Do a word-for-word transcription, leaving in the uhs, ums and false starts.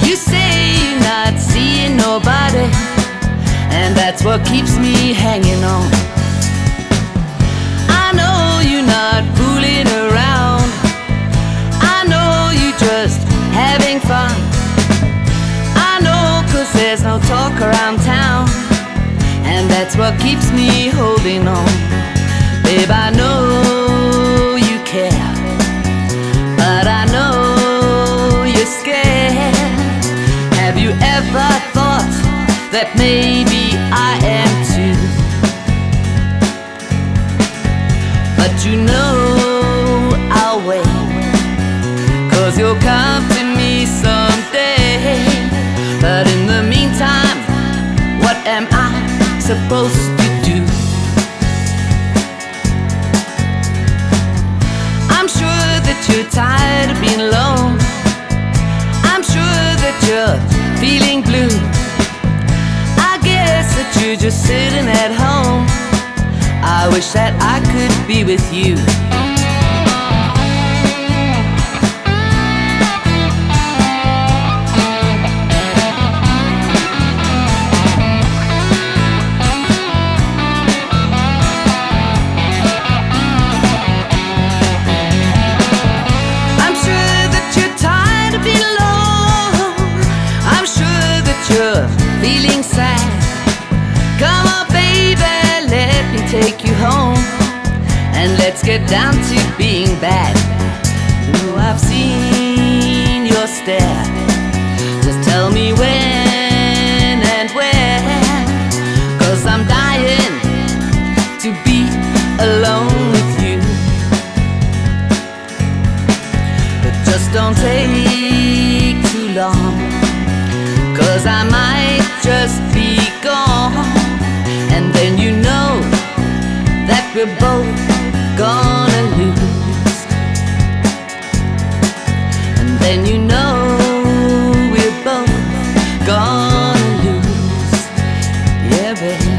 You say you're not seeing nobody, and that's what keeps me hanging on. I know you're not fooling around. I know you're just having fun. I know, 'cause there's no talk around town, and that's what keeps me holding on. Babe, I know you care, but I know you're scared. Have you ever thought that maybe I am too? But you know I'll wait, 'cause you'll come to me someday. But in the meantime, what am I supposed to do? I'm sure that you're tired of being alone. I'm sure that you're feeling blue. I guess that you're just sitting at home. I wish that I could be with you. Feeling sad, come on baby, let me take you home, and let's get down to being bad. Oh, I've seen your stare, just tell me when and where, 'cause I'm dying to be alone with you. But just don't take too long, 'cause I might just be gone, and then you know that we're both gonna lose. And then you know we're both gonna lose. Yeah, baby.